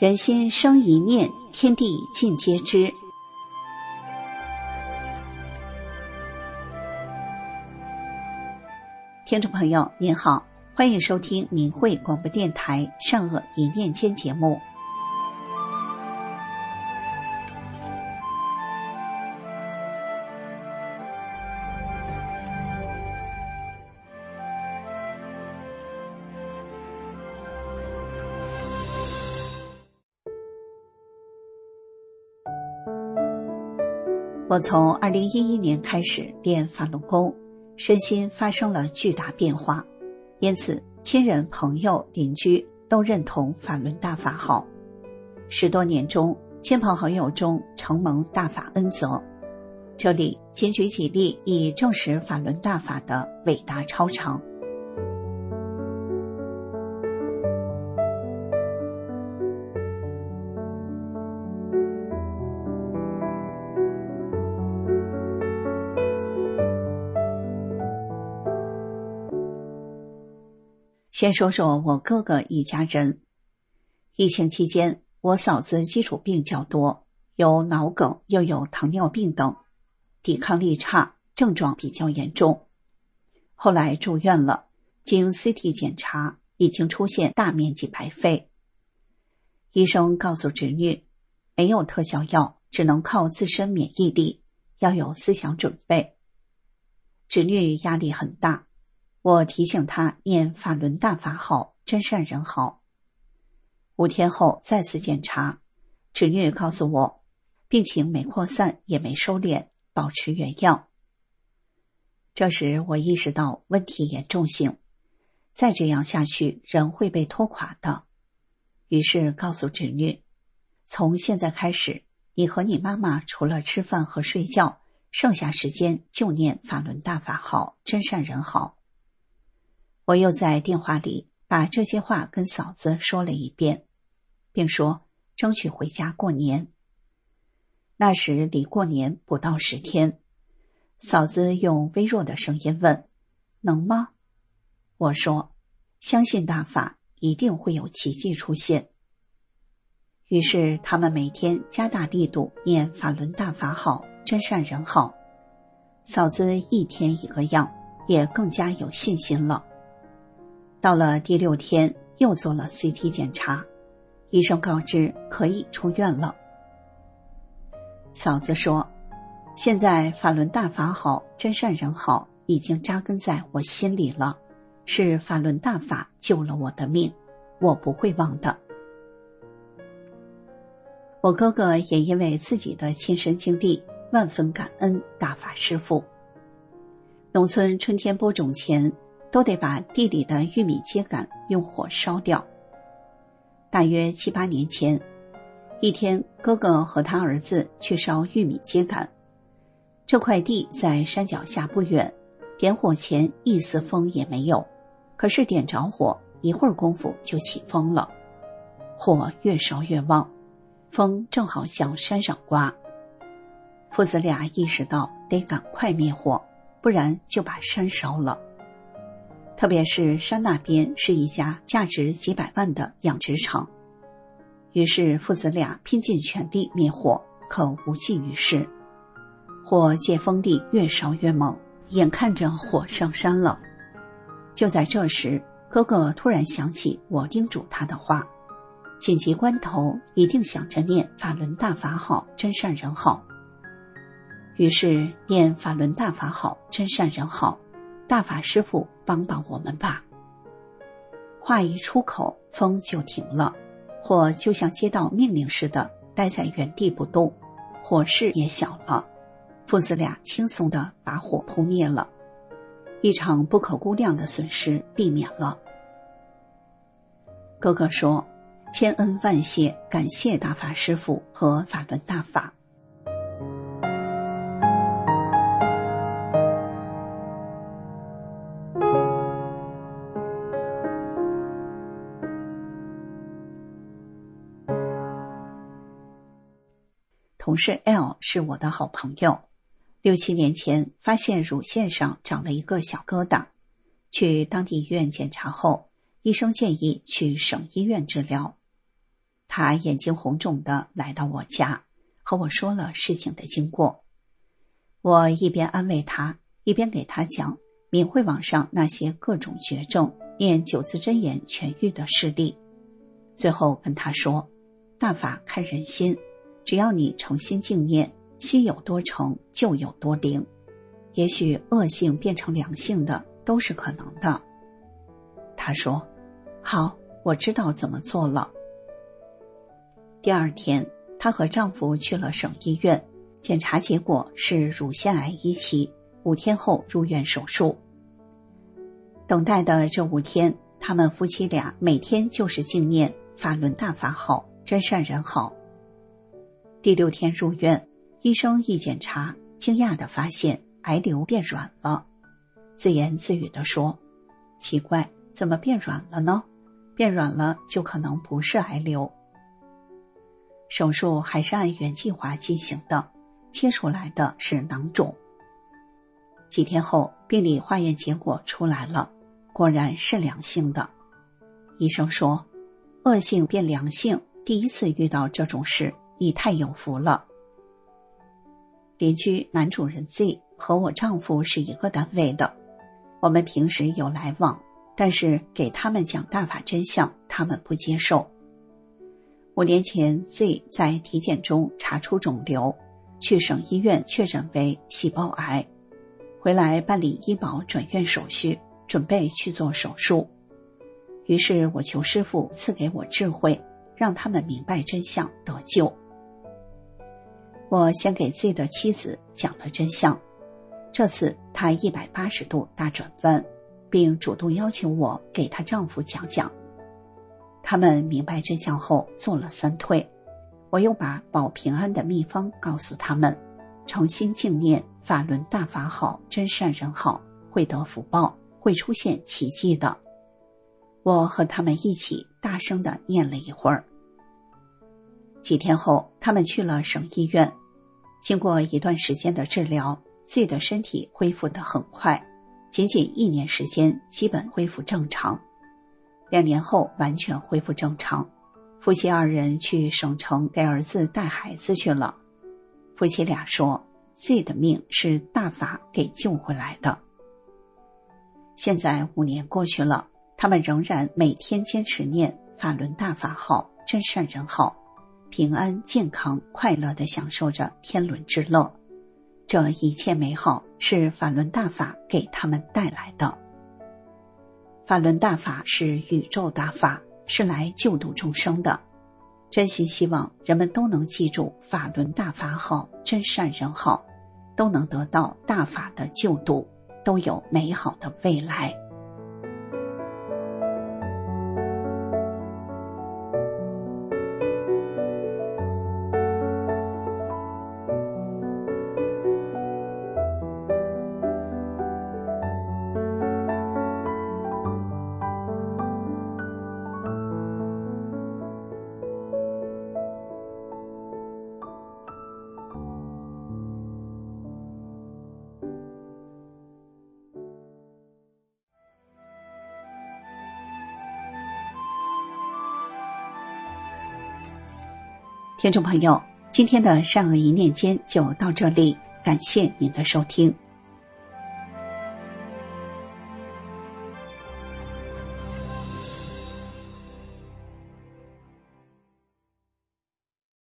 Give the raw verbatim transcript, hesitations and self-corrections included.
人心生一念，天地尽皆知。听众朋友您好，欢迎收听明慧广播电台善恶一念间节目。我从二零一一年开始练法轮功，身心发生了巨大变化，因此亲人、朋友、邻居都认同法轮大法好。十多年中，亲朋好友中承蒙大法恩泽。这里仅举几例以证实法轮大法的伟大超常。先说说我哥哥一家人。疫情期间，我嫂子基础病较多，有脑梗又有糖尿病等，抵抗力差，症状比较严重。后来住院了，经 C T 检查已经出现大面积白肺。医生告诉侄女，没有特效药，只能靠自身免疫力，要有思想准备。侄女压力很大，我提醒他念法轮大法好，真善人好。五天后再次检查，侄女告诉我，病情没扩散也没收敛，保持原样。这时我意识到问题严重性，再这样下去人会被拖垮的。于是告诉侄女，从现在开始，你和你妈妈除了吃饭和睡觉，剩下时间就念法轮大法好，真善人好。我又在电话里把这些话跟嫂子说了一遍，并说争取回家过年。那时离过年不到十天，嫂子用微弱的声音问：能吗？我说相信大法，一定会有奇迹出现。于是他们每天加大力度念法轮大法好，真善人好。嫂子一天一个样，也更加有信心了。到了第六天，又做了 C T 检查，医生告知可以出院了。嫂子说，现在法轮大法好，真善人好已经扎根在我心里了，是法轮大法救了我的命，我不会忘的。我哥哥也因为自己的亲身经历，万分感恩大法师父。农村春天播种前，都得把地里的玉米秸秆用火烧掉。大约七八年前，一天哥哥和他儿子去烧玉米秸秆。这块地在山脚下不远，点火前一丝风也没有，可是点着火，一会儿功夫就起风了。火越烧越旺，风正好向山上刮。父子俩意识到得赶快灭火，不然就把山烧了。特别是山那边是一家价值几百万的养殖场，于是父子俩拼尽全力灭火，可无济于事。火借风力越烧越猛，眼看着火上山了。就在这时，哥哥突然想起我叮嘱他的话，紧急关头一定想着念法轮大法好，真善人好。于是念法轮大法好，真善人好，大法师父帮帮我们吧。话一出口，风就停了，火就像接到命令似的待在原地不动，火势也小了，父子俩轻松地把火扑灭了，一场不可估量的损失避免了。哥哥说，千恩万谢，感谢大法师父和法轮大法。同事 L 是我的好朋友，六七年前发现乳腺上长了一个小疙瘩，去当地医院检查后，医生建议去省医院治疗。 他眼睛红肿地来到我家，和我说了事情的经过。我一边安慰他，一边给他讲明慧网上那些各种绝症、念九字真言痊愈的事例。最后跟他说，大法看人心，只要你诚心敬念，心有多诚就有多灵，也许恶性变成良性的都是可能的。他说，好，我知道怎么做了。第二天，她和丈夫去了省医院，检查结果是乳腺癌一期，五天后入院手术。等待的这五天，他们夫妻俩每天就是静念法轮大法好，真善人好。第六天入院，医生一检查，惊讶地发现癌瘤变软了，自言自语地说，奇怪，怎么变软了呢？变软了就可能不是癌瘤。手术还是按原计划进行的，切出来的是囊肿。几天后，病理化验结果出来了，果然是良性的。医生说，恶性变良性，第一次遇到这种事，你太有福了。邻居男主人 Z 和我丈夫是一个单位的，我们平时有来往，但是给他们讲大法真相，他们不接受。五年前 Z 在体检中查出肿瘤，去省医院确诊为细胞癌，回来办理医保转院手续，准备去做手术。于是我求师父赐给我智慧，让他们明白真相得救。我先给 Z 的妻子讲了真相，这次她一百八十度大转弯，并主动要求我给她丈夫讲讲。他们明白真相后做了三退，我又把保平安的秘方告诉他们，诚心敬念法轮大法好，真善人好，会得福报，会出现奇迹的。我和他们一起大声地念了一会儿。几天后，他们去了省医院，经过一段时间的治疗，自己的身体恢复得很快，仅仅一年时间基本恢复正常。两年后完全恢复正常，夫妻二人去省城给儿子带孩子去了。夫妻俩说，自己的命是大法给救回来的。现在五年过去了，他们仍然每天坚持念法轮大法好，真善人好，平安健康快乐地享受着天伦之乐。这一切美好是法轮大法给他们带来的。法轮大法是宇宙大法，是来救度众生的。真心希望人们都能记住法轮大法好，真善人好，都能得到大法的救度，都有美好的未来。听众朋友，今天的善恶一念间就到这里，感谢您的收听。